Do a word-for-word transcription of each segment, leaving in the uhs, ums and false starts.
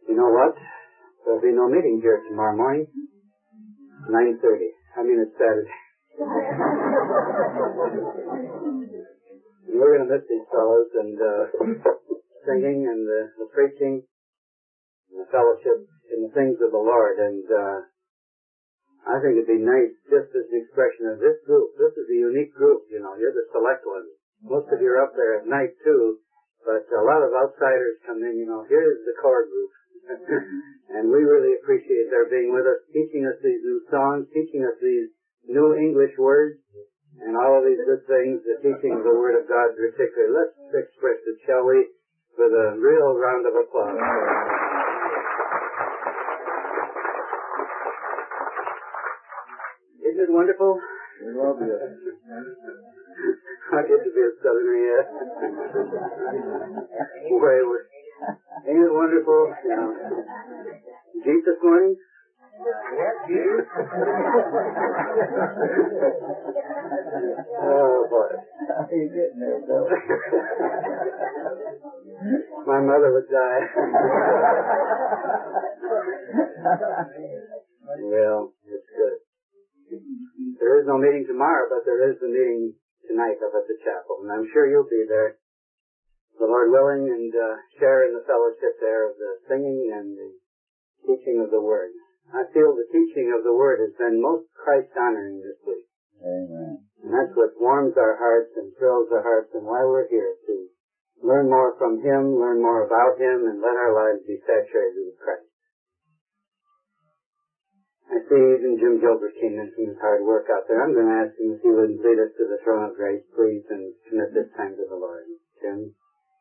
You know what? There'll be no meeting here tomorrow morning. nine thirty. I mean, it's Saturday. And we're going to miss these fellows and uh, singing and the, the preaching and the fellowship in the things of the Lord. And uh, I think it'd be nice just as an expression of this group. This is a unique group, you know. You're the select ones. Most of you are up there at night, too. But a lot of outsiders come in, you know. Here's the core group. And we really appreciate their being with us, teaching us these new songs, teaching us these new English words, and all of these good things, the teaching of the Word of God particularly. Let's express it, shall we, with a real round of applause. Isn't it wonderful? We love you. I get to be a southerner yet. Way, way. Ain't it wonderful? You know. Jeep this morning? Oh, boy. You're getting there, though. My mother would die. Well, it's good. There is no meeting tomorrow, but there is the meeting tonight up at the chapel, and I'm sure you'll be there, the Lord willing, and uh, share in the fellowship there of the singing and the teaching of the Word. I feel the teaching of the Word has been most Christ-honoring this week. Amen. And that's what warms our hearts and thrills our hearts and why we're here, to learn more from Him, learn more about Him, and let our lives be saturated with Christ. I see even Jim Gilbert came in from his hard work out there. I'm going to ask him if he would lead us to the throne of grace, please, and commit this time to the Lord. Jim?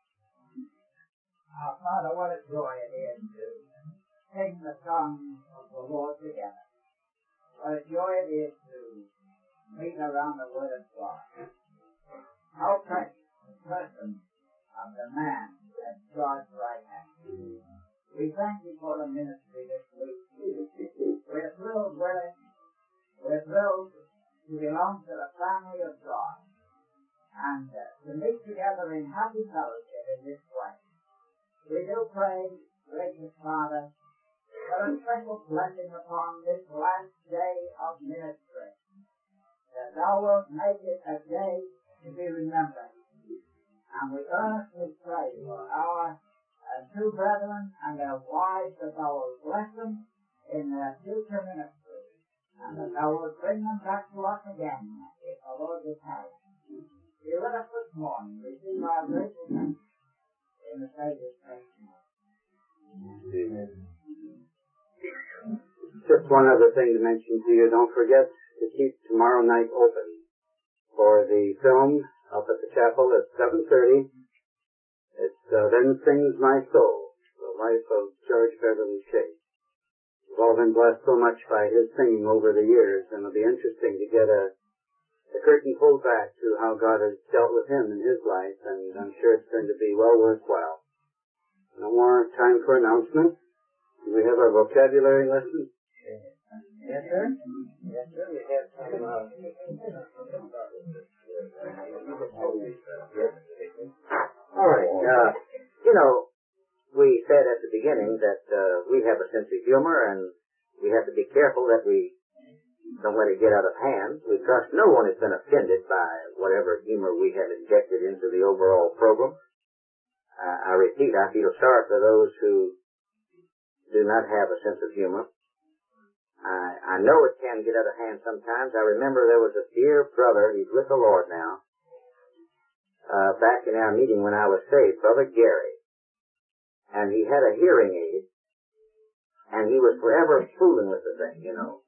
Our Father, what a joy it is to sing the song of the Lord together. What a joy it is to meet around the Word of God. How precious the person of the man at God's right hand. We thank you for the ministry this week. We're thrilled with it. We're thrilled to belong to the family of God and uh, to meet together in happy fellowship in this way. We do pray, gracious Father, for a special blessing upon this last day of ministry, that thou wilt make it a day to be remembered. And we earnestly pray for our uh, two brethren and their wives, that thou wilt bless them in their future ministry, and that thou wilt bring them back to us again, if the Lord will tarry. Be with us this morning. Receive our grateful thanks in the Savior's name. Amen. Just one other thing to mention to you. Don't forget to keep tomorrow night open for the film up at the chapel at seven thirty. It's uh, Then Sings My Soul, the life of George Beverly Shea. We've all been blessed so much by his singing over the years, and it'll be interesting to get a, a curtain pulled back to how God has dealt with him in his life, and I'm sure it's going to be well worthwhile. No more time for announcements. Do we have our vocabulary lesson? Yes, sir. Yes, sir. We have some. Uh, All right. Uh, you know, we said at the beginning that uh, we have a sense of humor, and we have to be careful that we don't let it get out of hand. We trust no one has been offended by whatever humor we have injected into the overall program. Uh, I repeat, I feel sorry for those who do not have a sense of humor. I, I know it can get out of hand sometimes. I remember there was a dear brother, he's with the Lord now, uh, back in our meeting when I was saved, Brother Gary. And he had a hearing aid, and he was forever fooling with the thing, you know.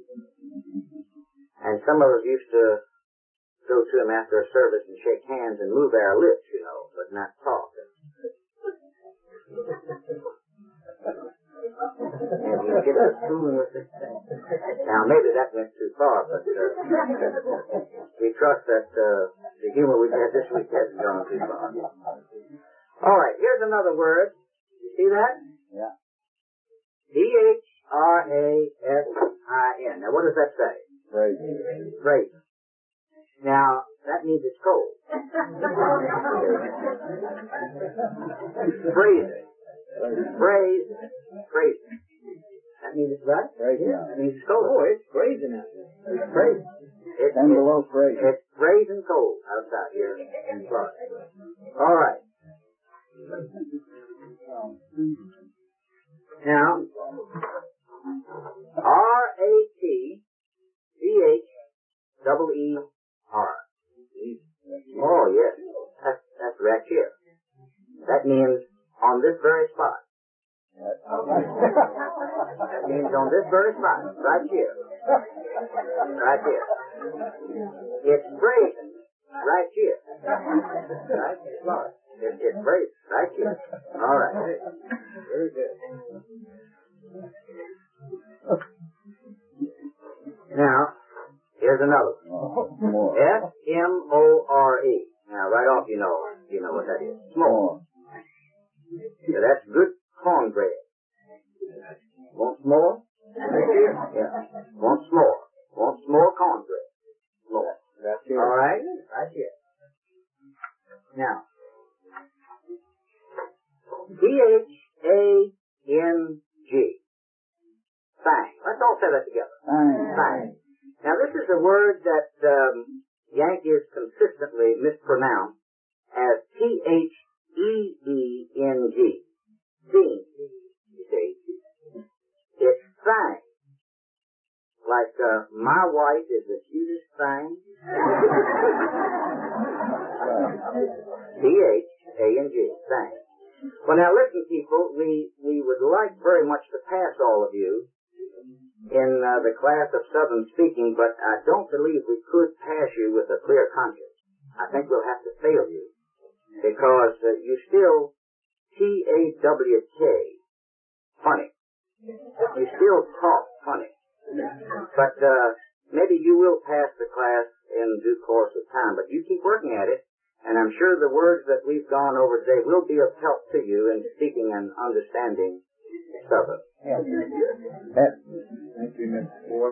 And some of us used to go to him after a service and shake hands and move our lips, you know, but not talk. And he get us fooling with this thing. Now, maybe that went too far, but uh, we trust that uh, the humor we've had this week hasn't gone too far. All right, here's another word. You see that? Yeah. D H R A S I N. Now, what does that say? Brazen. Brazen. Now, that means it's cold. Brazen. braised, braised. That means it's right? Brazen. Yeah, that means it's cold. Oh, it's brazen out there. It's braised. It's, And it's, below brazen. it's brazen cold outside here in Florida. All right. Now, R A T C H double E R. Oh, yes. That's, that's right here. That means on this very spot. That means on this very spot, right here. Right here. It's brazen right here. Right? It, it's brazen right here. All right. Very good. Now, here's another one. More. S M O R E. Now, right off, you know, you know what that is. Small. Yeah, that's good cornbread. Want some more? Yeah. Want some more? Want some more cornbread? More. That's it. All right? Right here. Now, T H A N G. Thang. Let's all say that together. Fine. Thang. Now, this is a word that um, Yankees consistently mispronounce as T H E E N G. Thing. You see? It's thang. Like, uh, my wife is the cutest thing. T H A N G. Thang. Well, now listen, people, we, we would like very much to pass all of you in uh, the class of Southern speaking, but I don't believe we could pass you with a clear conscience. I think we'll have to fail you because uh, you still T A W K, funny. You still talk funny. But uh, maybe you will pass the class in due course of time, but you keep working at it, and I'm sure the words that we've gone over today will be of help to you in speaking and understanding Southern. Thank you, Mister Ford.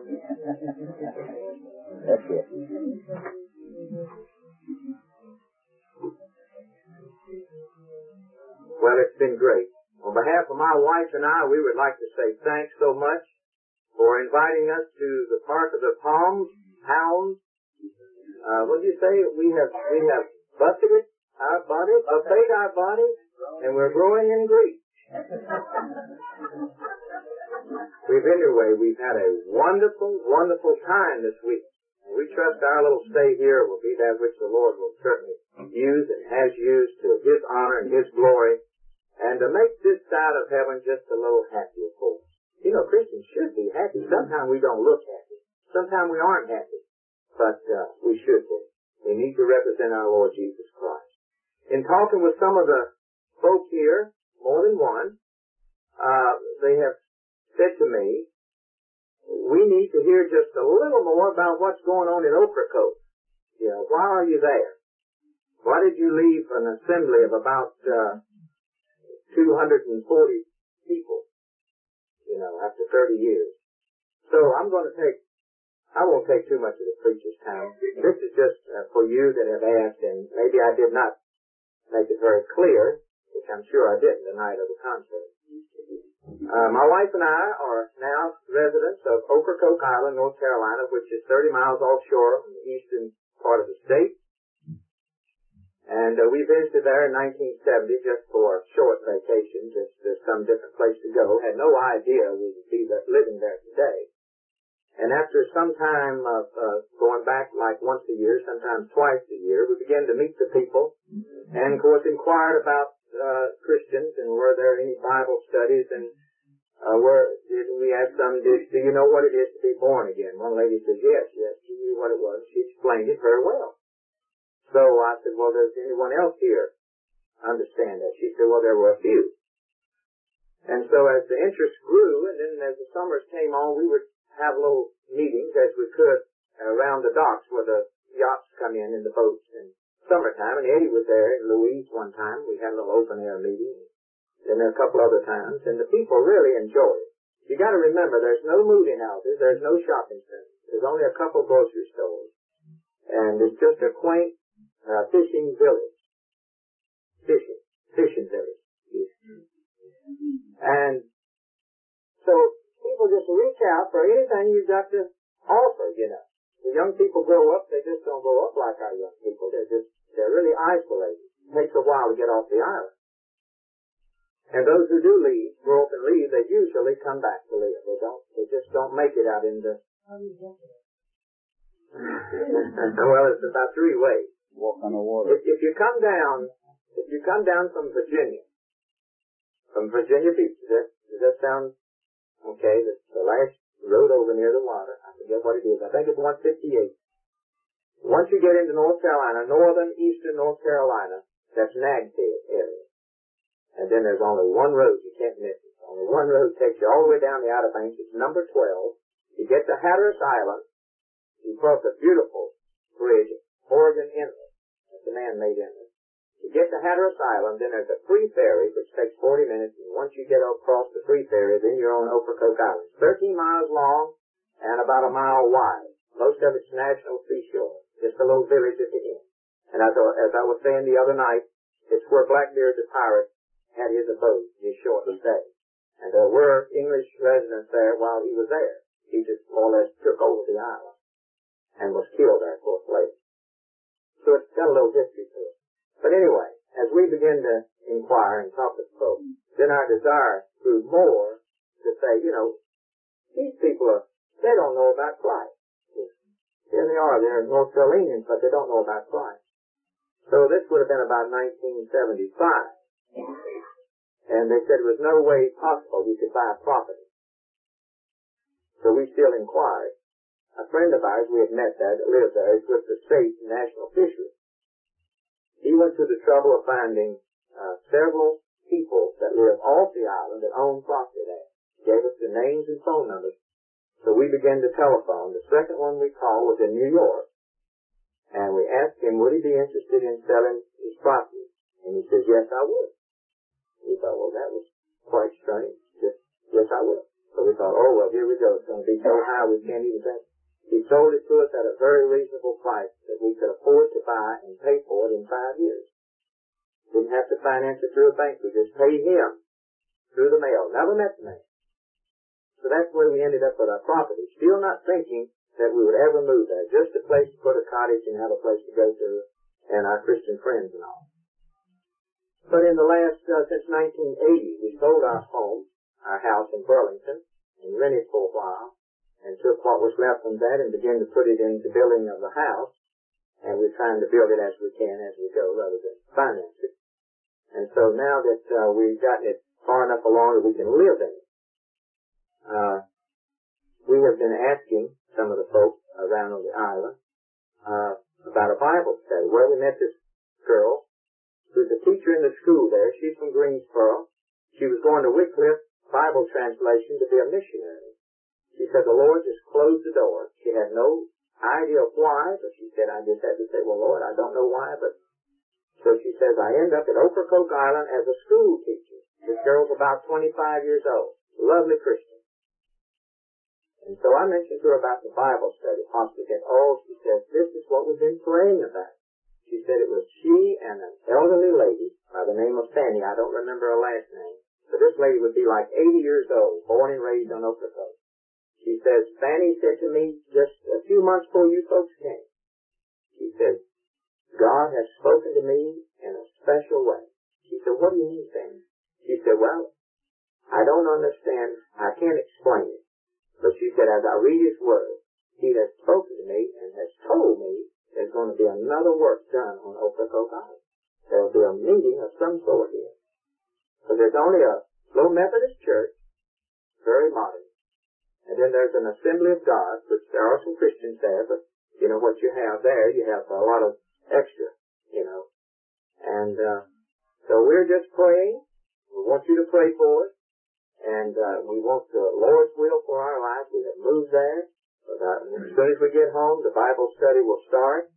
That's it. Well, it's been great. On behalf of my wife and I, we would like to say thanks so much for inviting us to the Park of the Palms, Hounds. Uh, what did you say? We have, we have buffeted our body, buffeted our body, and we're growing in grief. We've anyway, we've had a wonderful, wonderful time this week. We trust our little stay here will be that which the Lord will certainly use and has used to His honor and His glory, and to make this side of heaven just a little happier for us. You know, Christians should be happy. Sometimes we don't look happy. Sometimes we aren't happy. But uh, we should be. We need to represent our Lord Jesus Christ. In talking with some of the folk here, more than one, uh, they have said to me, we need to hear just a little more about what's going on in Ocracoke. You know, why are you there? Why did you leave an assembly of about uh, two hundred forty people, you know, after thirty years? So I'm going to take, I won't take too much of the preacher's time. This is just uh, for you that have asked, and maybe I did not make it very clear, which I'm sure I didn't the night of the concert. Uh, my wife and I are now residents of Ocracoke Island, North Carolina, which is thirty miles offshore from the eastern part of the state. And uh, we visited there in nineteen seventy just for a short vacation, just to some different place to go. Had no idea we would be there, living there today. And after some time of uh, going back like once a year, sometimes twice a year, we began to meet the people and, of course, inquired about uh, Christians and were there any Bible studies and uh, were, did we have some, did, do you know what it is to be born again? One lady said, yes, yes, she knew what it was. She explained it very well. So I said, well, does anyone else here understand that? She said, well, there were a few. And so as the interest grew, and then as the summers came on, we would have little meetings as we could around the docks where the yachts come in and the boats in summertime. And Eddie was there in Louise one time. We had a little open air meeting. And then a couple other times. And the people really enjoy it. You got to remember, there's no moving houses. There's no shopping centers. There's only a couple grocery stores. And it's just a quaint uh, fishing village. Fishing. Fishing village. to reach out for anything you've got to offer, you know. The young people grow up, they just don't grow up like our young people. They're just, they're really isolated. It takes a while to get off the island. And those who do leave, grow up and leave, they usually come back to live. They don't, they just don't make it out into... Well, it's about three ways. Walk on the water. If, if you come down, if you come down from Virginia, from Virginia Beach, does that, does that sound okay? The, the last road over near the water, I forget what it is. I think it's one fifty-eight. Once you get into North Carolina, northern, eastern North Carolina, that's Nagtail area. And then there's only one road, you can't miss it. Only one road takes you all the way down the Outer Banks. It's number twelve. You get to Hatteras Island. You cross a beautiful bridge, Oregon Inlet. That's a man-made inlet. You get to Hatteras Island, then there's a free ferry, which takes forty minutes, and once you get across the free ferry, then you're on Ocracoke Island. thirteen miles long and about a mile wide. Most of it's national seashore. Just a little village at the end. And as I, as I was saying the other night, it's where Blackbeard the pirate had his abode, his short stay. And there were English residents there while he was there. He just more or less took over the island and was killed there, of course, later. So it's got a little history to it. But anyway, as we begin to inquire and talk with folks, then our desire grew more to say, you know, these people are, they don't know about Christ. Here they are, they're North Carolinians, but they don't know about Christ. So this would have been about nineteen seventy-five. And they said there was no way possible you could buy a property. So we still inquired. A friend of ours, we had met there, that lived there, is with the state national fishery. He went to the trouble of finding uh, several people that live off the island that own property there. Gave us the names and phone numbers. So we began to telephone. The second one we called was in New York. And we asked him, would he be interested in selling his property? And he says, yes, I would. We thought, well, that was quite strange. Just, yes, I will. So we thought, oh, well, here we go. It's going to be so high we can't even think. He sold it to us at a very reasonable price that we could afford to buy and pay for it in five years. Didn't have to finance it through a bank. We just paid him through the mail. Never met the man. So that's where we ended up with our property. Still not thinking that we would ever move there. Just a place to put a cottage and have a place to go to and our Christian friends and all. But in the last, uh, since nineteen eighty, we sold our home, our house in Burlington, and rented for a while, and took what was left from that and began to put it into building of the house. And we're trying to build it as we can, as we go, rather than finance it. And so now that uh, we've gotten it far enough along that we can live in it, uh, we have been asking some of the folks around on the island uh, about a Bible study. Where we met this girl, who's a teacher in the school there. She's from Greensboro. She was going to Wycliffe Bible translation to be a missionary. She said the Lord just closed the door. She had no idea of why, but she said, I just had to say, well, Lord, I don't know why, but so she says, I end up at Ocracoke Island as a school teacher. This girl's about twenty-five years old. Lovely Christian. And so I mentioned to her about the Bible study, possibly get, oh, she says, this is what we've been praying about. She said it was she and an elderly lady by the name of Fanny. I don't remember her last name. But this lady would be like eighty years old, born and raised on Ocracoke. She says, Fanny said to me just a few months before you folks came. She said, God has spoken to me in a special way. She said, what do you mean, Fanny? She said, well, I don't understand. I can't explain it. But she said, as I read his word, he has spoken to me and has told me there's going to be another work done on Ocracoke Island. There'll be a meeting of some sort here. So there's only a low Methodist church, very modern. And then there's an Assembly of God, which there are some Christians there, but you know what you have there, you have a lot of extra, you know. And uh, so we're just praying. We want you to pray for us. And uh, we want the Lord's will for our lives. We have moved there. But, uh, as soon as we get home, the Bible study will start.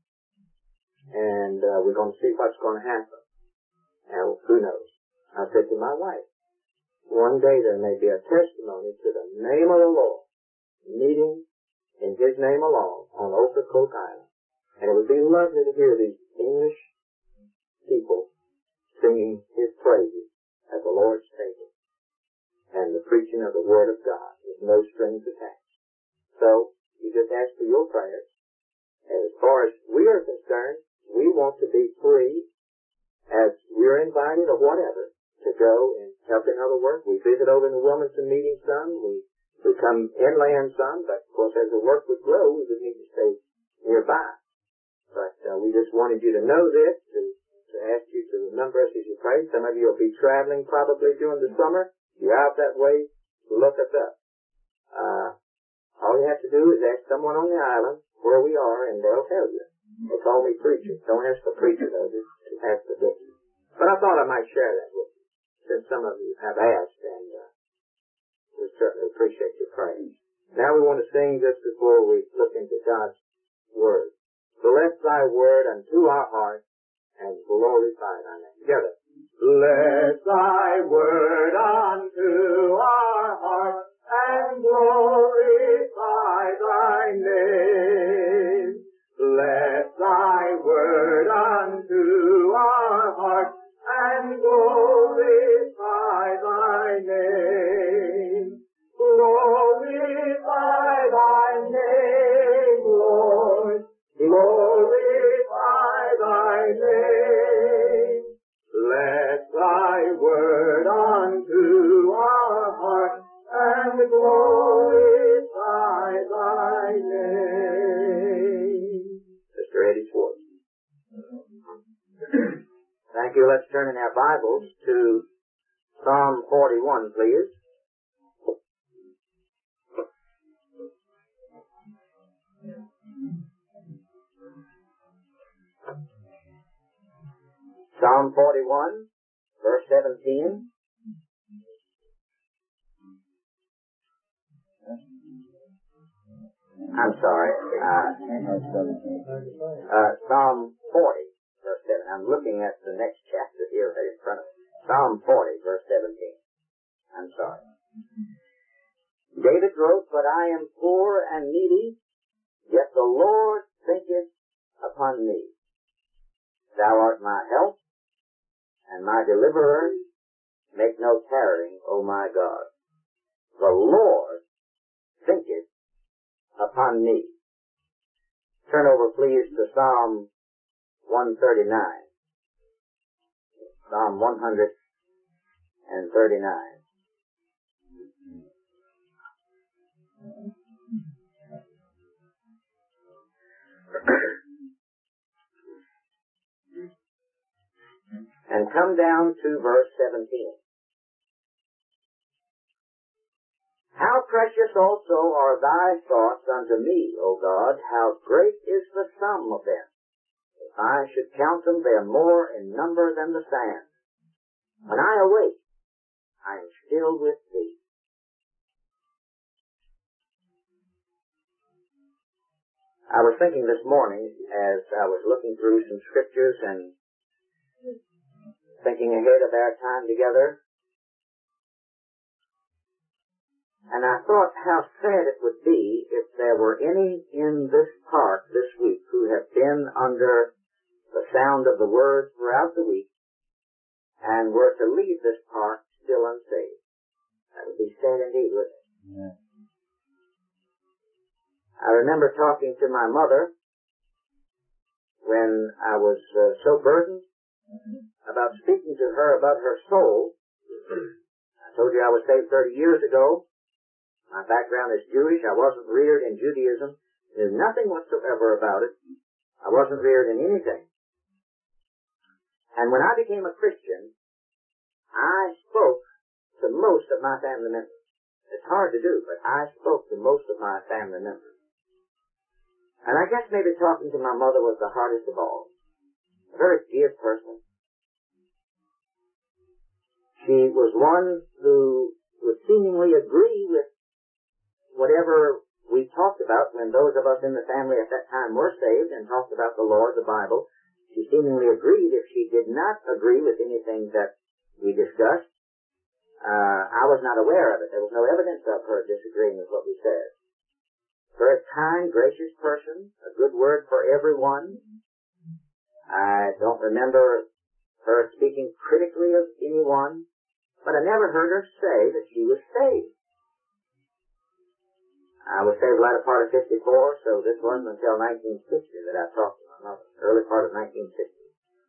And uh, we're going to see what's going to happen. And who knows? I said to my wife, one day there may be a testimony to the name of the Lord, meeting in His name alone on Ocracoke Island. And it would be lovely to hear these English people singing His praises at the Lord's table and the preaching of the Word of God. It no strings attached. So, you just ask for your prayers. As far as we are concerned, we want to be free as we're invited or whatever to go and help in other work. We visit over in the Wilmington meeting some. We, we come inland some. But, of course, as the work would grow, we would need to stay nearby. But uh, we just wanted you to know this, to, to ask you to remember us as you pray. Some of you will be traveling probably during the summer. You're out that way. Look us up. Uh, all you have to do is ask someone on the island where we are, and they'll tell you. They call me preacher. Don't ask the preacher, though. Just ask the Dixie. But I thought I might share that with you, since some of you have asked, and uh, we certainly appreciate your prayers. Now we want to sing just before we look into God's Word. Bless thy word unto our heart, and glorify thy name. Together. Bless thy word unto our heart, and glorify thy name. Bless thy word unto our heart, and glorify thy name. Glorify thy name, Lord. Glorify thy name. Let thy word unto our heart, and glorify thy name. Sister Eddie Schwartz. Thank you. Let's turn in our Bibles to Psalm forty-one, please. Psalm forty-one, verse seventeen. I'm sorry. Uh, uh, Psalm forty, verse seven. I'm looking at the next chapter here right in front of me. Psalm forty, verse seventeen. I'm sorry. David wrote, "But I am poor and needy, yet the Lord thinketh upon me. Thou art my help and my deliverer. Make no tarrying, O my God. The Lord thinketh upon me." Turn over, please, to Psalm one thirty-nine. Psalm one thirty-nine. And come down to verse seventeen. "How precious also are thy thoughts unto me, O God, how great is the sum of them. If I should count them, they are more in number than the sand. When I awake, I am still with thee." I was thinking this morning, as I was looking through some scriptures and thinking ahead of our time together, and I thought how sad it would be if there were any in this park this week who have been under the sound of the Word throughout the week and were to leave this park still unsaved. That would be sad indeed, wouldn't it? Yeah. I remember talking to my mother when I was uh, so burdened about speaking to her about her soul. I told you I was saved thirty years ago. My background is Jewish. I wasn't reared in Judaism. There's nothing whatsoever about it. I wasn't reared in anything. And when I became a Christian, I spoke to most of my family members. It's hard to do, but I spoke to most of my family members. And I guess maybe talking to my mother was the hardest of all. A very dear person. She was one who would seemingly agree with whatever we talked about when those of us in the family at that time were saved and talked about the Lord, the Bible. She seemingly agreed. If she did not agree with anything that we discussed, uh, I was not aware of it. There was no evidence of her disagreeing with what we said. Very kind, gracious person, a good word for everyone. I don't remember her speaking critically of anyone, but I never heard her say that she was saved. I was saved latter part of fifty-four, so this wasn't until nineteen sixty that I talked to my mother, early part of nineteen sixty.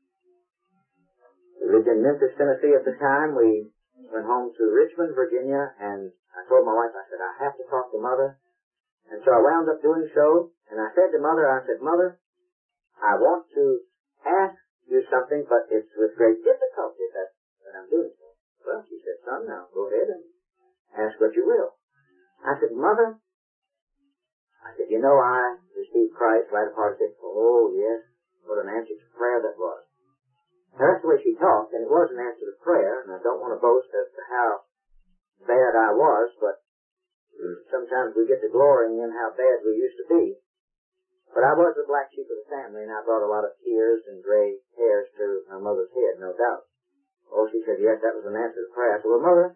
We lived in Memphis, Tennessee at the time. We went home to Richmond, Virginia, and I told my wife, I said, I have to talk to Mother. And so I wound up doing so, and I said to Mother, I said, Mother, I want to ask you something, but it's with great difficulty that, that I'm doing so. Well, she said, son, now go ahead and ask what you will. I said, Mother, I said, you know, I received Christ latter part of it. Oh, yes, what an answer to prayer that was. Now, that's the way she talked, and it was an answer to prayer, and I don't want to boast as to how bad I was, but sometimes we get to glorying in how bad we used to be. But I was the black sheep of the family, and I brought a lot of tears and gray hairs to my mother's head, no doubt. Oh, she said, yes, that was an answer to prayer. I said, well, Mother,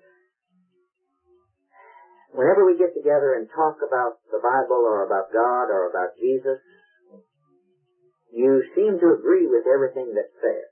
whenever we get together and talk about the Bible or about God or about Jesus, you seem to agree with everything that's said.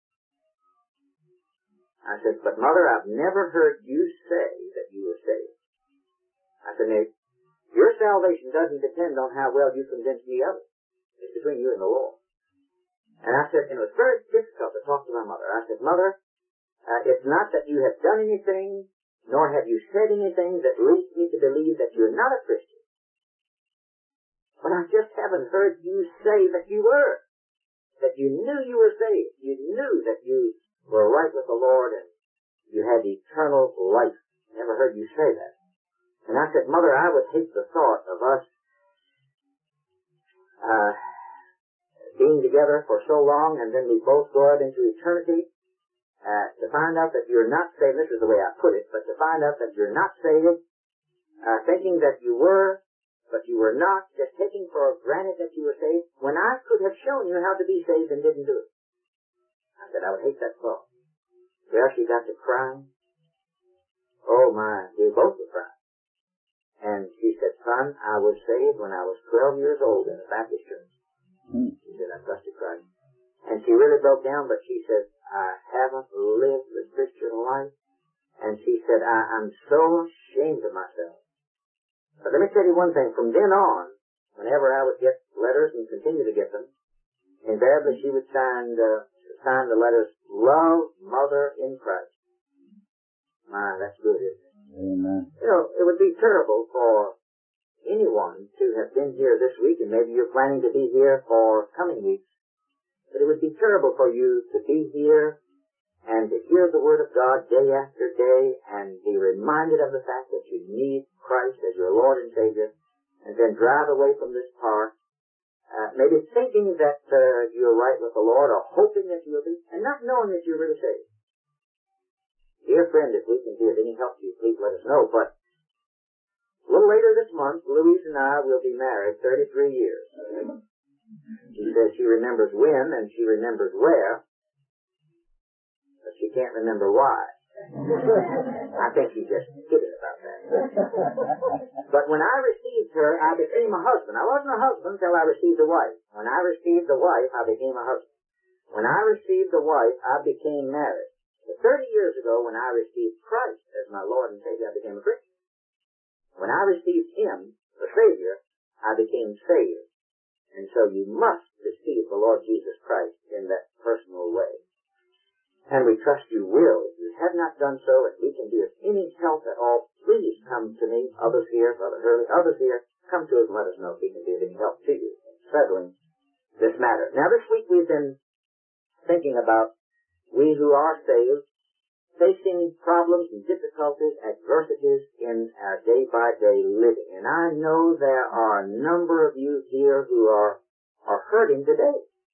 I said, but Mother, I've never heard you say that you were saved. I said, Nick, your salvation doesn't depend on how well you convince me of it. It's between you and the Lord. And I said, and it was very difficult to talk to my mother. I said, Mother, uh, it's not that you have done anything, nor have you said anything that leads me to believe that you're not a Christian. But I just haven't heard you say that you were. That you knew you were saved. You knew that you were right with the Lord and you had eternal life. Never heard you say that. And I said, Mother, I would hate the thought of us uh, being together for so long and then we both go out into eternity uh, to find out that you're not saved. This is the way I put it, but to find out that you're not saved, uh, thinking that you were, but you were not, just taking for granted that you were saved, when I could have shown you how to be saved and didn't do it. I said, I would hate that thought. Well, she got to crying. Oh my, we both were crying. And she said, son, I was saved when I was twelve years old in a Baptist church. Mm. She said, I trusted Christ. And she really broke down, but she said, I haven't lived the Christian life. And she said, I, I'm so ashamed of myself. But let me tell you one thing. From then on, whenever I would get letters and continue to get them, invariably she would sign, uh, sign the letters, Love, Mother in Christ. My, that's good, isn't it? Amen. You know, it would be terrible for anyone to have been here this week, and maybe you're planning to be here for coming weeks, but it would be terrible for you to be here and to hear the Word of God day after day and be reminded of the fact that you need Christ as your Lord and Savior, and then drive away from this park, uh, maybe thinking that uh, you're right with the Lord or hoping that you'll be, and not knowing that you're really saved. Dear friend, if we can be of any help to you, please let us know. But a little later this month, Louise and I will be married thirty-three years. She says she remembers when and she remembers where, but she can't remember why. I think she's just kidding about that. But when I received her, I became a husband. I wasn't a husband until I received a wife. When I received the wife, I became a husband. When I received the wife, I became married. Thirty years ago, when I received Christ as my Lord and Savior, I became a Christian. When I received Him, the Savior, I became saved. And so you must receive the Lord Jesus Christ in that personal way. And we trust you will. If you have not done so, if we can be of any help at all, please come to me. Others here, Brother Hurley, others here, come to us and let us know if we can be of any help to you in settling this matter. Now, this week we've been thinking about we who are saved, facing problems and difficulties, adversities in our day-by-day living. And I know there are a number of you here who are, are hurting today.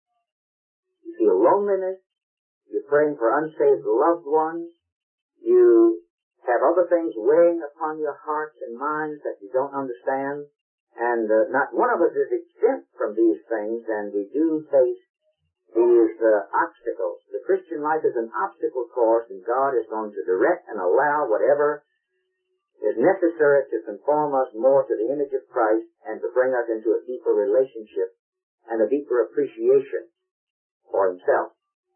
You feel loneliness. You're praying for unsaved loved ones. You have other things weighing upon your hearts and minds that you don't understand. And uh, not one of us is exempt from these things, and we do face these uh, obstacles. The Christian life is an obstacle course, and God is going to direct and allow whatever is necessary to conform us more to the image of Christ and to bring us into a deeper relationship and a deeper appreciation for Himself.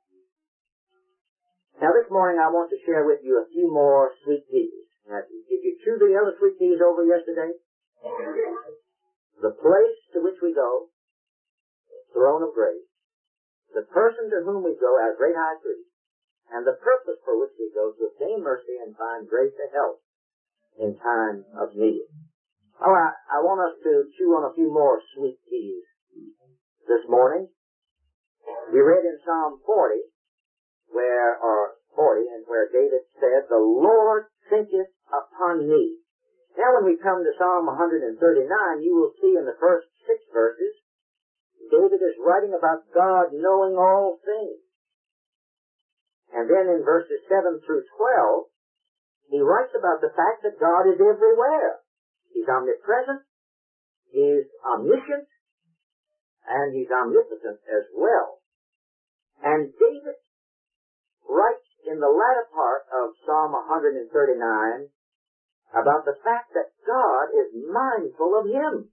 Now, this morning I want to share with you a few more sweet peas. Now, did you chew the other sweet peas over yesterday? the place to which we go, throne of grace, the person to whom we go as great high priest, and the purpose for which we go to obtain mercy and find grace to help in time of need. Oh, I, I want us to chew on a few more sweet peas this morning. We read in Psalm forty, where, or forty, and where David said, "The Lord thinketh upon me." Now when we come to Psalm one thirty-nine, you will see in the first six verses, David is writing about God knowing all things. And then in verses seven through twelve, he writes about the fact that God is everywhere. He's omnipresent, He's omniscient, and He's omnipotent as well. And David writes in the latter part of Psalm one thirty-nine about the fact that God is mindful of him.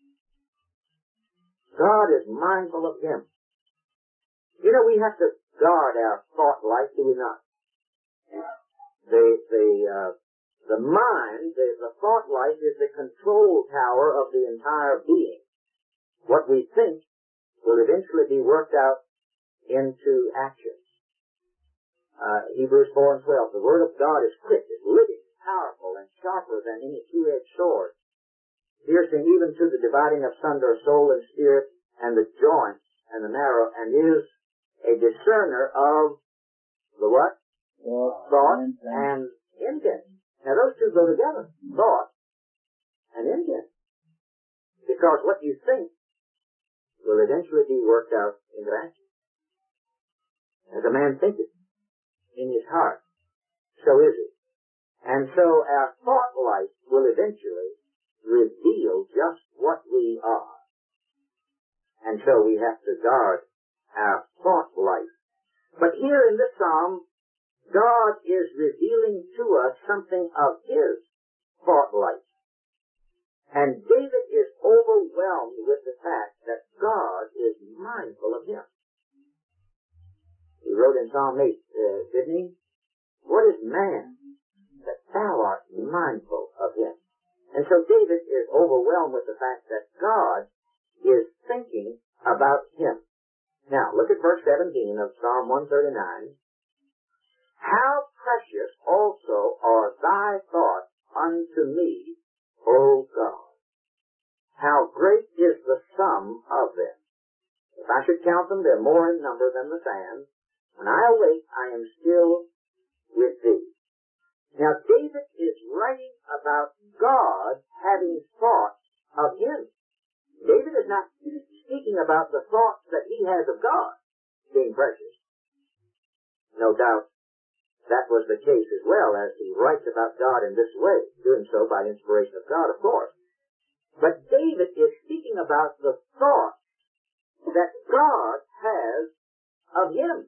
God is mindful of him. You know, we have to guard our thought life, do we not? The, the, uh, the mind, the, the thought life is the control tower of the entire being. What we think will eventually be worked out into action. Uh, Hebrews four and twelve, the Word of God is quick, is living, powerful, and sharper than any two-edged sword, piercing even to the dividing asunder of soul and spirit and the joints and the marrow, and is a discerner of the what? Thought, Thought and intent. Now those two go together, thought and intent. Because what you think will eventually be worked out into action. As a man thinketh in his heart, so is it. And so our thought life will eventually reveal just what we are. And so we have to guard our thought life. But here in this psalm, God is revealing to us something of His thought life. And David is overwhelmed with the fact that God is mindful of him. He wrote in Psalm eight, uh, didn't he? "What is man that thou art mindful of him?" And so David is overwhelmed with the fact that God is thinking about him. Now, look at verse seventeen of Psalm one thirty-nine. "How precious also are thy thoughts unto me, O God. How great is the sum of them. If I should count them, they're more in number than the sand. When I awake, I am still with thee." Now, David is writing about God having thoughts of him. David is not speaking about the thoughts that he has of God being precious. No doubt that was the case as well, as he writes about God in this way, doing so by inspiration of God, of course. But David is speaking about the thoughts that God has of him.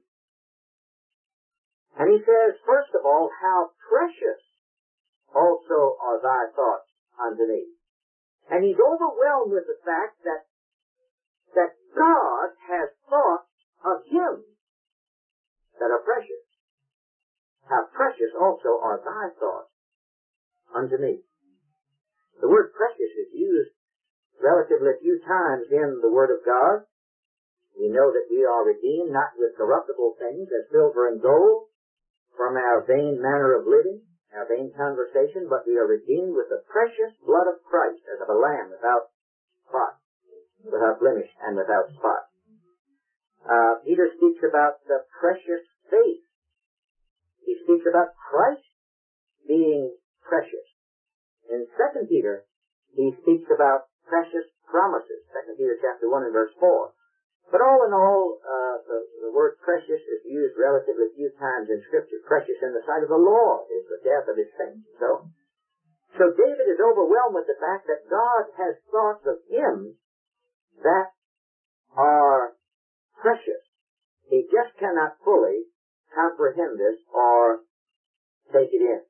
And he says, first of all, "How precious also are thy thoughts unto me." And he's overwhelmed with the fact that, that God has thoughts of him that are precious. How precious also are thy thoughts unto me. The word precious is used relatively few times in the Word of God. We know that we are redeemed not with corruptible things as silver and gold from our vain manner of living, our vain conversation, but we are redeemed with the precious blood of Christ as of a lamb without spot, without blemish, and without spot. Uh, Peter speaks about the precious faith. He speaks about Christ being precious. In Second Peter, he speaks about precious promises. Second Peter chapter one and verse four. But all in all, uh, the, the word precious is used relatively few times in Scripture. Precious in the sight of the Lord is the death of his saints. So, so David is overwhelmed with the fact that God has thoughts of him that are precious. He just cannot fully comprehend this or take it in.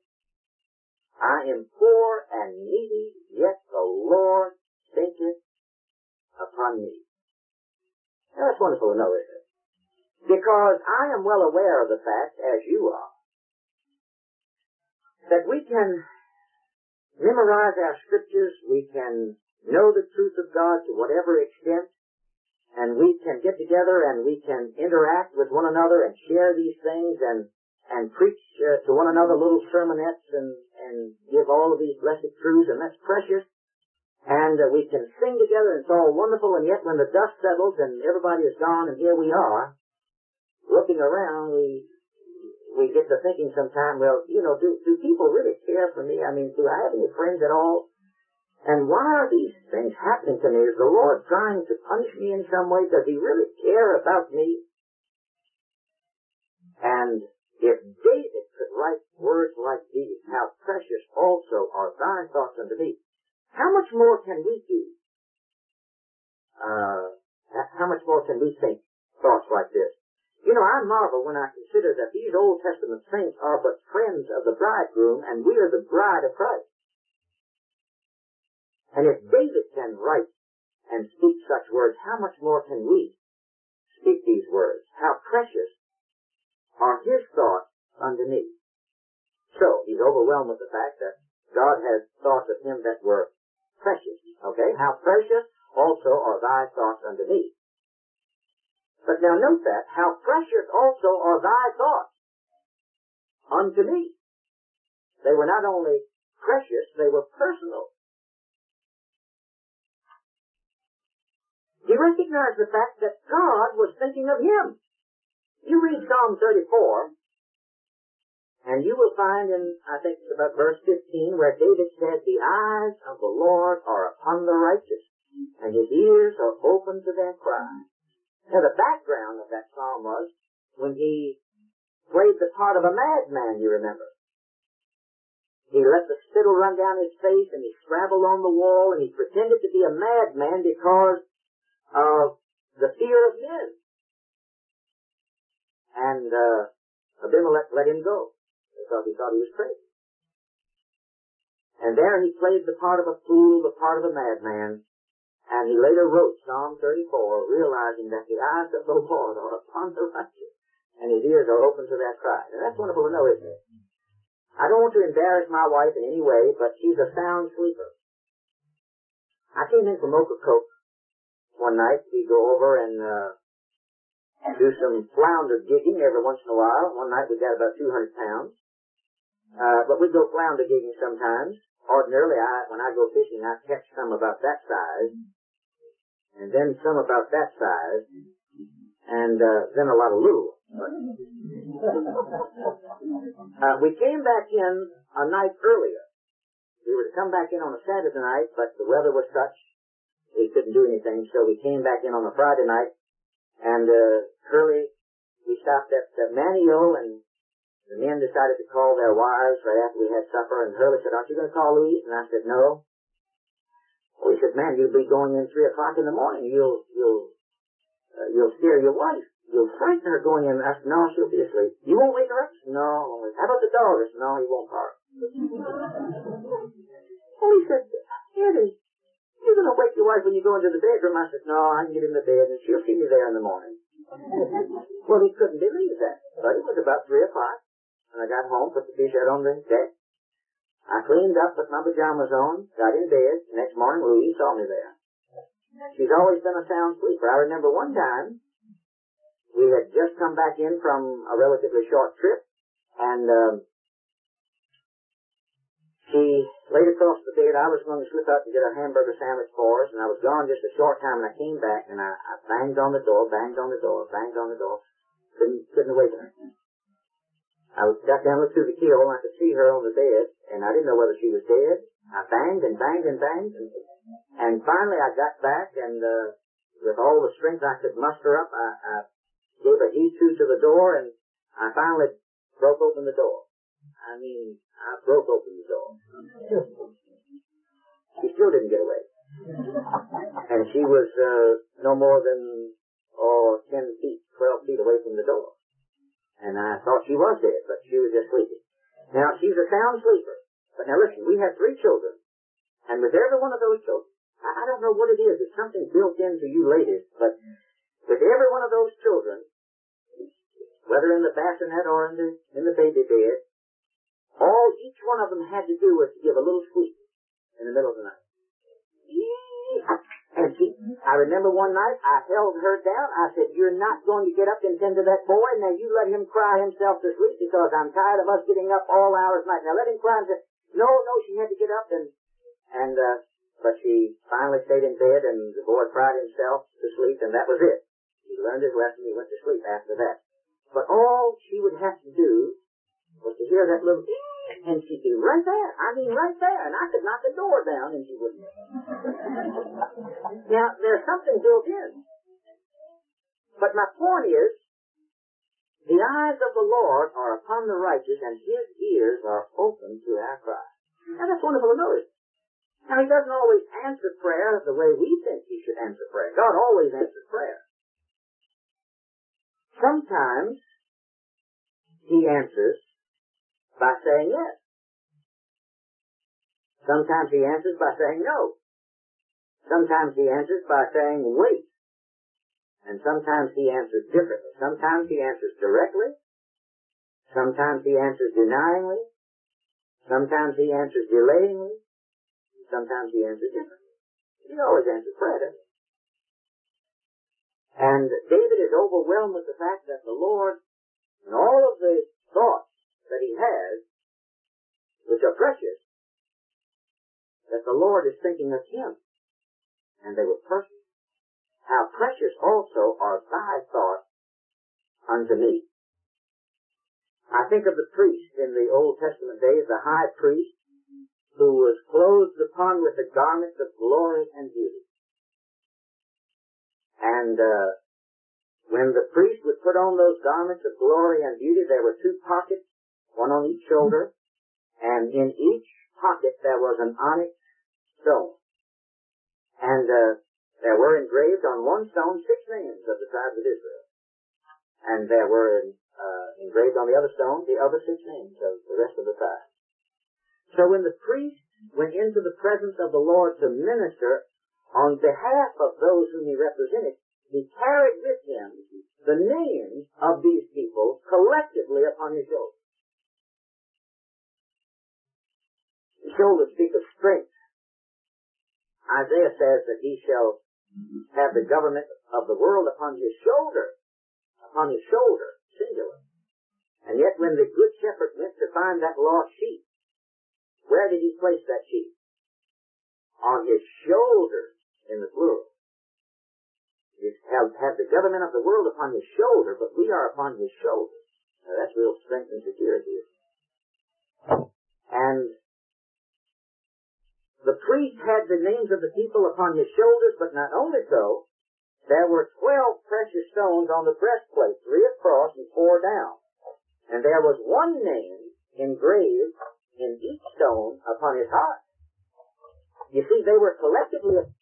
"I am poor and needy, yet the Lord thinketh upon me." Now, that's wonderful to know, isn't it? Because I am well aware of the fact, as you are, that we can memorize our scriptures, we can know the truth of God to whatever extent, and we can get together and we can interact with one another and share these things and and preach uh, to one another little sermonettes and, and give all of these blessed truths, and that's precious. And uh, we can sing together, and it's all wonderful, and yet when the dust settles and everybody is gone and here we are, looking around, we we get to thinking sometime, well, you know, do, do people really care for me? I mean, do I have any friends at all? And why are these things happening to me? Is the Lord trying to punish me in some way? Does He really care about me? And if David could write words like these, how precious also are thy thoughts unto me, how much more can we do? Uh, how much more can we think thoughts like this? You know, I marvel when I consider that these Old Testament saints are but friends of the bridegroom, and we are the bride of Christ. And if David can write and speak such words, how much more can we speak these words? How precious are his thoughts unto me. So, he's overwhelmed with the fact that God has thoughts of him that were precious. Okay? How precious also are thy thoughts unto me. But now note that, how precious also are thy thoughts unto me. They were not only precious, they were personal. He recognized the fact that God was thinking of him. You read Psalm thirty-four, and you will find in, I think it's about verse fifteen, where David said, the eyes of the Lord are upon the righteous, and his ears are open to their cry. Now the background of that psalm was when he played the part of a madman, you remember. He let the spittle run down his face, and he scrabbled on the wall, and he pretended to be a madman because of the fear of men. And uh, Abimelech let him go because he thought he was crazy. And there he played the part of a fool, the part of a madman, and he later wrote Psalm thirty-four, realizing that the eyes of the Lord are upon the righteous, and his ears are open to their cry. And that's wonderful to know, isn't it? I don't want to embarrass my wife in any way, but she's a sound sleeper. I came in from Ocracoke one night. We go over and uh, do some flounder gigging every once in a while. One night we got about two hundred pounds. Uh, but we go flounder gigging sometimes. Ordinarily, I, when I go fishing, I catch some about that size, and then some about that size, and uh, then a lot of little. uh, we came back in a night earlier. We were to come back in on a Saturday night, but the weather was such we couldn't do anything, so we came back in on a Friday night, and uh, early we stopped at uh, Manio, and the men decided to call their wives right after we had supper, and Hurley said, aren't you going to call Louise? And I said, no. Well, he said, man, you'll be going in three o'clock in the morning. You'll, you'll, uh, you'll scare your wife. You'll frighten her going in. I said, no, she'll be asleep. You won't wake her up? No. How about the dog? I said, no, he won't bark. Well, he said, Eddie, you're going to wake your wife when you go into the bedroom. I said, no, I can get in the bed, and she'll see me there in the morning. Well, he couldn't believe that. But it was about three o'clock. When I got home, put the fish out on the deck. I cleaned up, put my pajamas on, got in bed. The next morning, Louise saw me there. She's always been a sound sleeper. I remember one time, we had just come back in from a relatively short trip, and um, she laid across the bed. I was going to slip out and get a hamburger sandwich for us, and I was gone just a short time, and I came back, and I, I banged on the door, banged on the door, banged on the door. Couldn't, couldn't awaken her. I got down through the keyhole, and I could see her on the bed, and I didn't know whether she was dead. I banged and banged and banged, and, and finally I got back, and uh, with all the strength I could muster up, I, I gave a heave-to to the door, and I finally broke open the door. I mean, I broke open the door. She still didn't get away. And she was uh, no more than, oh, ten feet, twelve feet away from the door. And I thought she was dead, but she was just sleeping. Now, she's a sound sleeper. But now listen, we have three children. And with every one of those children, I, I don't know what it is. It's something built into you ladies. But with every one of those children, whether in the bassinet or in the, in the baby bed, all each one of them had to do was to give a little squeak. I remember one night I held her down. I said, you're not going to get up and tend to that boy. Now you let him cry himself to sleep because I'm tired of us getting up all hours of night. Now let him cry and say, no, no, she had to get up and, and, uh, but she finally stayed in bed and the boy cried himself to sleep and that was it. He learned his lesson. He went to sleep after that. But all she would have to do was to hear that little and she'd be right there. I mean, right there. And I could knock the door down and she wouldn't. Now, there's something built in. But my point is, the eyes of the Lord are upon the righteous and His ears are open to our cry. Now, that's wonderful to notice. Now, He doesn't always answer prayer the way we think He should answer prayer. God always answers prayer. Sometimes He answers by saying yes. Sometimes He answers by saying no. Sometimes He answers by saying wait. And sometimes He answers differently. Sometimes He answers directly. Sometimes He answers denyingly. Sometimes He answers delayingly. Sometimes He answers differently. He always answers prayer, doesn't He? And David is overwhelmed with the fact that the Lord, in all of the thoughts that he has, which are precious, that the Lord is thinking of him. And they were personal. How precious also are thy thoughts unto me. I think of the priest in the Old Testament days, the high priest, who was clothed upon with the garments of glory and beauty. And uh, when the priest would put on those garments of glory and beauty, there were two pockets, one on each shoulder, and in each pocket there was an onyx stone. And uh, there were engraved on one stone six names of the tribes of Israel. And there were uh, engraved on the other stone the other six names of the rest of the tribes. So when the priest went into the presence of the Lord to minister on behalf of those whom he represented, he carried with him the names of these people collectively upon his shoulders. The shoulders speak of strength. Isaiah says that he shall have the government of the world upon his shoulder. Upon his shoulder, singular. And yet when the good shepherd went to find that lost sheep, where did he place that sheep? On his shoulder, in the plural. He have, have the government of the world upon his shoulder, but we are upon his shoulder. Now that's real strength and security. And the priest had the names of the people upon his shoulders, but not only so, there were twelve precious stones on the breastplate, three across and four down. And there was one name engraved in each stone upon his heart. You see, they were collectively